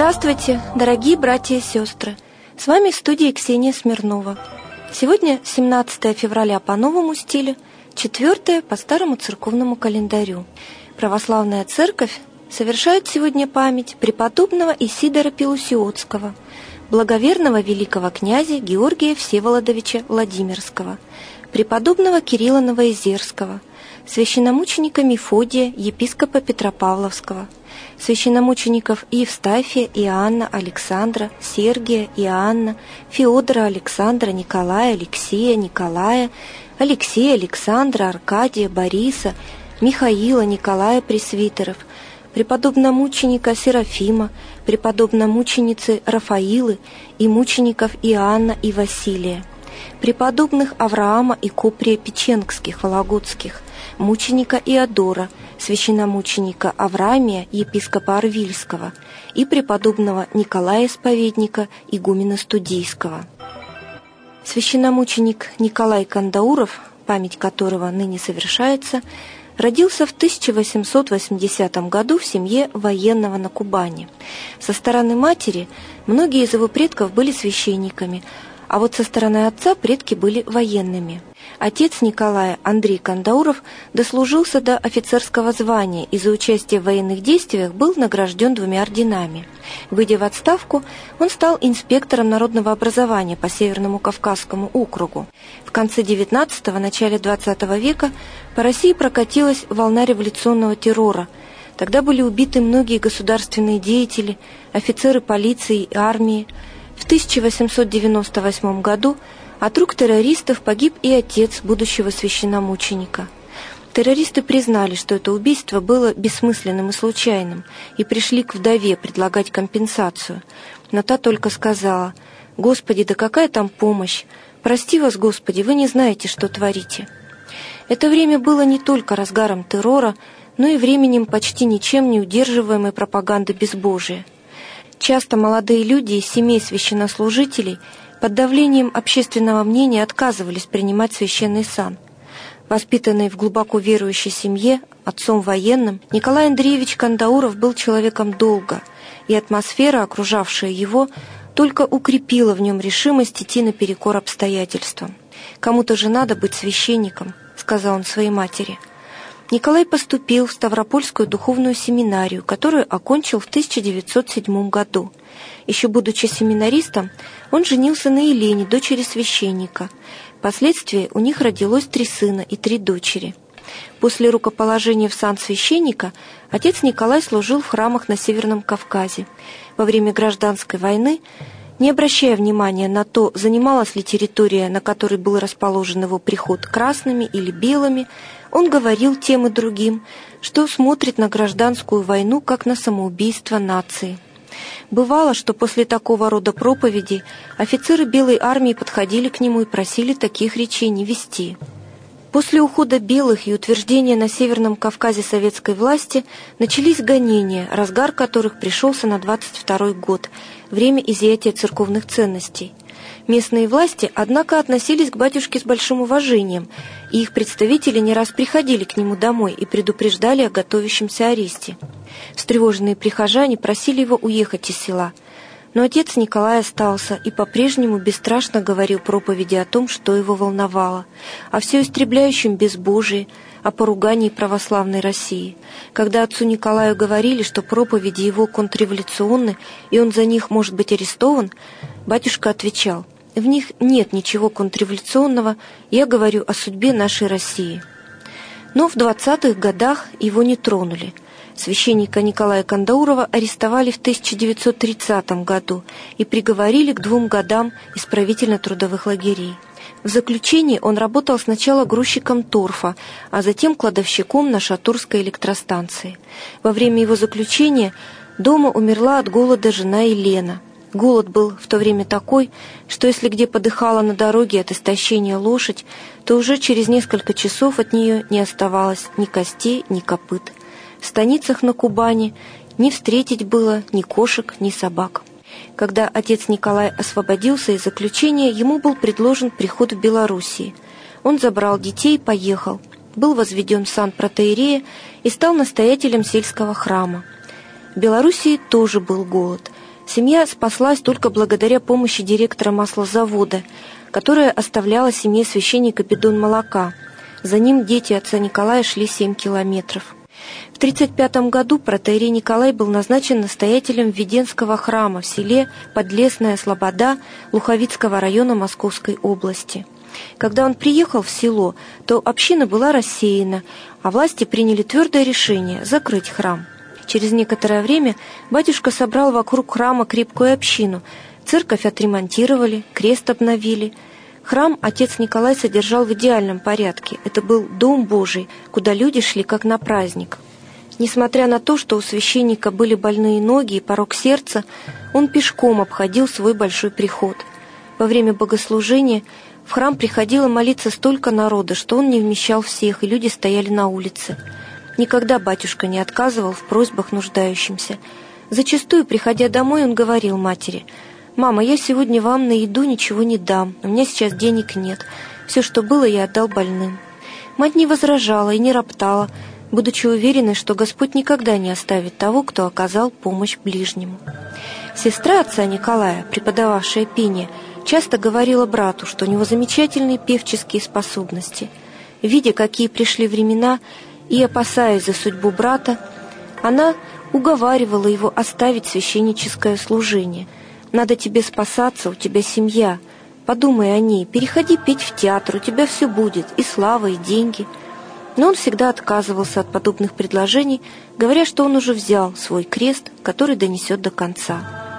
Здравствуйте, дорогие братья и сестры! С вами в студии Ксения Смирнова. Сегодня 17 февраля по новому стилю, 4 по старому церковному календарю. Православная церковь совершает сегодня память преподобного Исидора Пелусиотского, благоверного великого князя Георгия Всеволодовича Владимирского, преподобного Кирилла Новоизерского, священномученика Мефодия, епископа Петропавловского, священномучеников Евстафия, Иоанна, Александра, Сергия, Иоанна, Феодора, Александра, Николая, Алексея, Николая, Алексея, Александра, Аркадия, Бориса, Михаила, Николая Пресвитеров, преподобномученика Серафима, преподобномученицы Рафаилы и мучеников Иоанна и Василия, преподобных Авраама и Коприя Печенгских, Вологодских, мученика Иодора, священномученика Авраамия, епископа Арвильского, и преподобного Николая Исповедника, игумена Студийского. Священномученик Николай Кандауров, память которого ныне совершается, родился в 1880 году в семье военного на Кубани. Со стороны матери многие из его предков были священниками, а вот со стороны отца предки были военными. Отец Николая, Андрей Кандауров, дослужился до офицерского звания и за участие в военных действиях был награжден 2 орденами. Выйдя в отставку, он стал инспектором народного образования по Северному Кавказскому округу. В конце XIX – начале XX века по России прокатилась волна революционного террора. Тогда были убиты многие государственные деятели, офицеры полиции и армии. В 1898 году от рук террористов погиб и отец будущего священномученика. Террористы признали, что это убийство было бессмысленным и случайным, и пришли к вдове предлагать компенсацию. Но та только сказала: «Господи, да какая там помощь? Прости вас, Господи, вы не знаете, что творите». Это время было не только разгаром террора, но и временем почти ничем не удерживаемой пропаганды безбожия. Часто молодые люди из семей священнослужителей под давлением общественного мнения отказывались принимать священный сан. Воспитанный в глубоко верующей семье, отцом военным, Николай Андреевич Кандауров был человеком долга, и атмосфера, окружавшая его, только укрепила в нем решимость идти наперекор обстоятельствам. «Кому-то же надо быть священником», — сказал он своей матери. Николай поступил в Ставропольскую духовную семинарию, которую окончил в 1907 году. Еще будучи семинаристом, он женился на Елене, дочери священника. Впоследствии у них родилось 3 сына и 3 дочери. После рукоположения в сан священника отец Николай служил в храмах на Северном Кавказе. Во время гражданской войны, не обращая внимания на то, занималась ли территория, на которой был расположен его приход, красными или белыми, он говорил тем и другим, что смотрит на гражданскую войну как на самоубийство нации. Бывало, что после такого рода проповедей офицеры Белой армии подходили к нему и просили таких речей не вести. После ухода белых и утверждения на Северном Кавказе советской власти начались гонения, разгар которых пришелся на 22-й год, время изъятия церковных ценностей. Местные власти, однако, относились к батюшке с большим уважением, и их представители не раз приходили к нему домой и предупреждали о готовящемся аресте. Встревоженные прихожане просили его уехать из села, но отец Николай остался и по-прежнему бесстрашно говорил проповеди о том, что его волновало, о всеистребляющем безбожии, о поругании православной России. Когда отцу Николаю говорили, что проповеди его контрреволюционны, и он за них может быть арестован, батюшка отвечал: «В них нет ничего контрреволюционного, я говорю о судьбе нашей России». Но в 20-х годах его не тронули. Священника Николая Кандаурова арестовали в 1930 году и приговорили к 2 годам исправительно-трудовых лагерей. В заключении он работал сначала грузчиком торфа, а затем кладовщиком на Шатурской электростанции. Во время его заключения дома умерла от голода жена Елена. Голод был в то время такой, что если где подыхала на дороге от истощения лошадь, то уже через несколько часов от нее не оставалось ни костей, ни копыт. В станицах на Кубани не встретить было ни кошек, ни собак. Когда отец Николай освободился из заключения, ему был предложен приход в Белоруссию. Он забрал детей и поехал. Был возведен в сан протоиерея и стал настоятелем сельского храма. В Белоруссии тоже был голод. Семья спаслась только благодаря помощи директора маслозавода, которая оставляла семье священника бидон молока. За ним дети отца Николая шли 7 километров. В 1935 году протоиерей Николай был назначен настоятелем Введенского храма в селе Подлесная Слобода Луховицкого района Московской области. Когда он приехал в село, то община была рассеяна, а власти приняли твердое решение закрыть храм. Через некоторое время батюшка собрал вокруг храма крепкую общину, церковь отремонтировали, крест обновили. Храм отец Николай содержал в идеальном порядке. Это был Дом Божий, куда люди шли как на праздник. Несмотря на то, что у священника были больные ноги и порок сердца, он пешком обходил свой большой приход. Во время богослужения в храм приходило молиться столько народа, что он не вмещал всех, и люди стояли на улице. Никогда батюшка не отказывал в просьбах нуждающимся. Зачастую, приходя домой, он говорил матери: «Мама, я сегодня вам на еду ничего не дам, у меня сейчас денег нет. Все, что было, я отдал больным». Мать не возражала и не роптала, будучи уверенной, что Господь никогда не оставит того, кто оказал помощь ближнему. Сестра отца Николая, преподававшая пение, часто говорила брату, что у него замечательные певческие способности. Видя, какие пришли времена, и опасаясь за судьбу брата, она уговаривала его оставить священническое служение. «Надо тебе спасаться, у тебя семья. Подумай о ней, переходи петь в театр, у тебя все будет, и слава, и деньги». Но он всегда отказывался от подобных предложений, говоря, что он уже взял свой крест, который донесет до конца.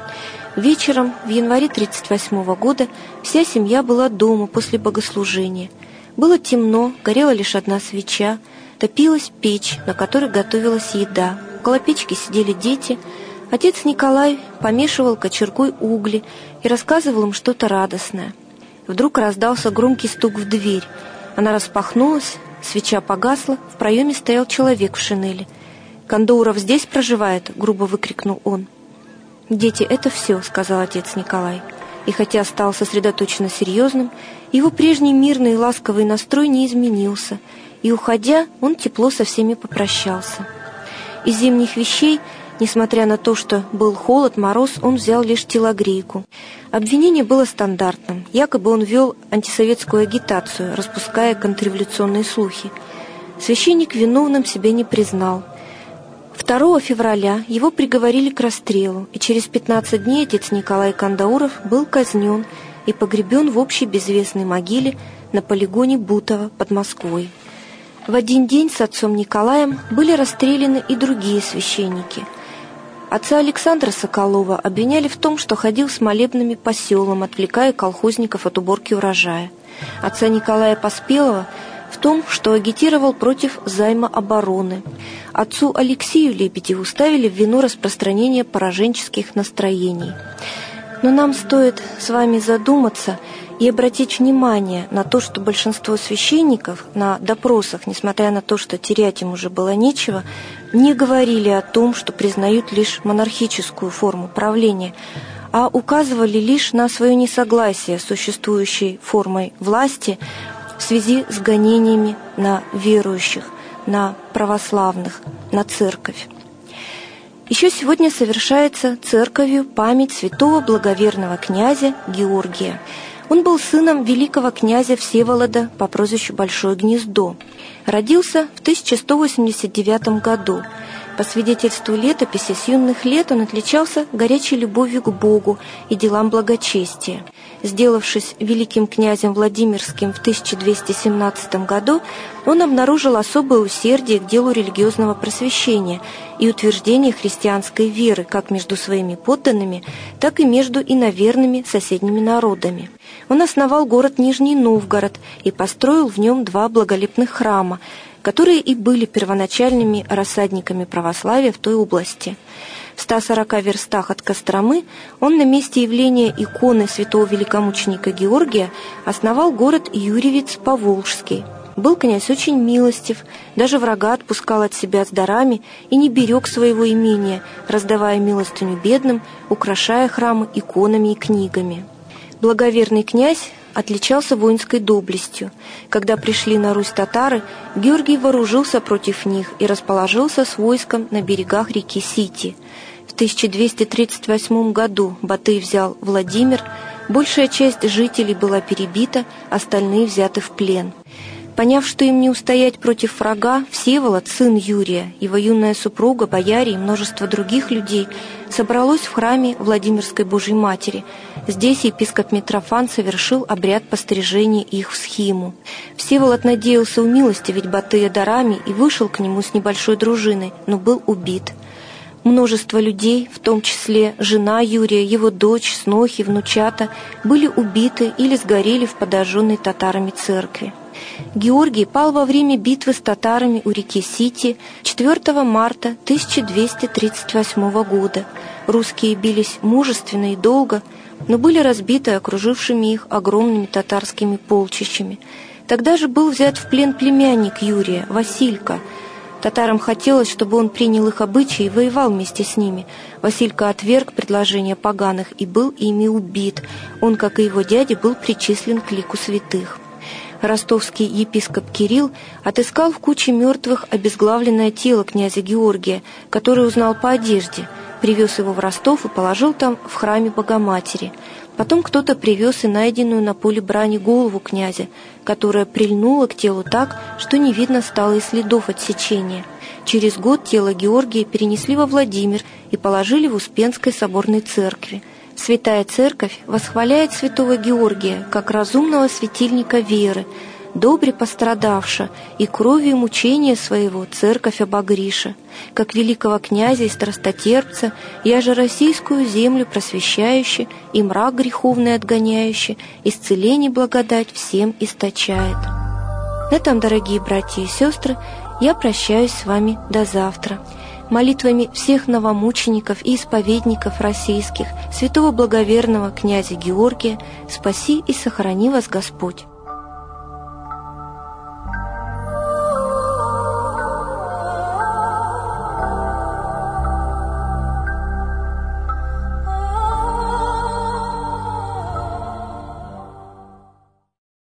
Вечером, в январе 1938 года, вся семья была дома после богослужения. Было темно, горела лишь одна свеча, топилась печь, на которой готовилась еда. Около печки сидели дети. Отец Николай помешивал кочергой угли и рассказывал им что-то радостное. Вдруг раздался громкий стук в дверь. Она распахнулась, свеча погасла, в проеме стоял человек в шинели. «Кандауров здесь проживает?» — грубо выкрикнул он. «Дети, это все», — сказал отец Николай. И хотя стал сосредоточенно серьезным, его прежний мирный и ласковый настрой не изменился, и, уходя, он тепло со всеми попрощался. Из зимних вещей, несмотря на то, что был холод, мороз, он взял лишь телогрейку. Обвинение было стандартным. Якобы он вел антисоветскую агитацию, распуская контрреволюционные слухи. Священник виновным себя не признал. 2 февраля его приговорили к расстрелу, и через 15 дней отец Николай Кандауров был казнен и погребен в общей безвестной могиле на полигоне Бутово под Москвой. В один день с отцом Николаем были расстреляны и другие священники. Отца Александра Соколова обвиняли в том, что ходил с молебными по селам, отвлекая колхозников от уборки урожая. Отца Николая Поспелого в том, что агитировал против займа обороны. Отцу Алексею Лебедеву ставили в вину распространение пораженческих настроений. Но нам стоит с вами задуматься и обратить внимание на то, что большинство священников на допросах, несмотря на то, что терять им уже было нечего, не говорили о том, что признают лишь монархическую форму правления, а указывали лишь на свое несогласие с существующей формой власти в связи с гонениями на верующих, на православных, на церковь. Еще сегодня совершается церковью память святого благоверного князя Георгия. Он был сыном великого князя Всеволода по прозвищу Большое Гнездо. Родился в 1189 году. По свидетельству летописи, с юных лет он отличался горячей любовью к Богу и делам благочестия. Сделавшись великим князем Владимирским в 1217 году, он обнаружил особое усердие к делу религиозного просвещения и утверждения христианской веры как между своими подданными, так и между иноверными соседними народами. Он основал город Нижний Новгород и построил в нем 2 благолепных храма, которые и были первоначальными рассадниками православия в той области. В 140 верстах от Костромы он на месте явления иконы святого великомученика Георгия основал город Юрьевец-Поволжский. Был князь очень милостив, даже врага отпускал от себя с дарами и не берег своего имения, раздавая милостыню бедным, украшая храмы иконами и книгами. Благоверный князь отличался воинской доблестью. Когда пришли на Русь татары, Георгий вооружился против них и расположился с войском на берегах реки Сити. В В 1238 году Батый взял Владимир, большая часть жителей была перебита, остальные взяты в плен. Поняв, что им не устоять против врага, Всеволод, сын Юрия, его юная супруга, бояре и множество других людей собралось в храме Владимирской Божьей Матери. Здесь епископ Митрофан совершил обряд пострижения их в схиму. Всеволод надеялся умилостивить Батыя дарами и вышел к нему с небольшой дружиной, но был убит. Множество людей, в том числе жена Юрия, его дочь, снохи, внучата, были убиты или сгорели в подожженной татарами церкви. Георгий пал во время битвы с татарами у реки Сити 4 марта 1238 года. Русские бились мужественно и долго, но были разбиты окружившими их огромными татарскими полчищами. Тогда же был взят в плен племянник Юрия, Василька. Татарам хотелось, чтобы он принял их обычаи и воевал вместе с ними. Василька отверг предложение поганых и был ими убит. Он, как и его дядя, был причислен к лику святых. Ростовский епископ Кирилл отыскал в куче мертвых обезглавленное тело князя Георгия, который узнал по одежде, привез его в Ростов и положил там в храме Богоматери. Потом кто-то привез и найденную на поле брани голову князя, которая прильнула к телу так, что не видно стало и следов отсечения. Через год тело Георгия перенесли во Владимир и положили в Успенской соборной церкви. Святая Церковь восхваляет святого Георгия как разумного светильника веры, добре пострадавша, и кровью мучения своего Церковь обогриша, как великого князя и страстотерпца, яже российскую землю просвещающий и мрак греховный отгоняющий, исцеление благодать всем источает. На этом, дорогие братья и сестры, я прощаюсь с вами до завтра. Молитвами всех новомучеников и исповедников российских, святого благоверного князя Георгия, спаси и сохрани вас Господь.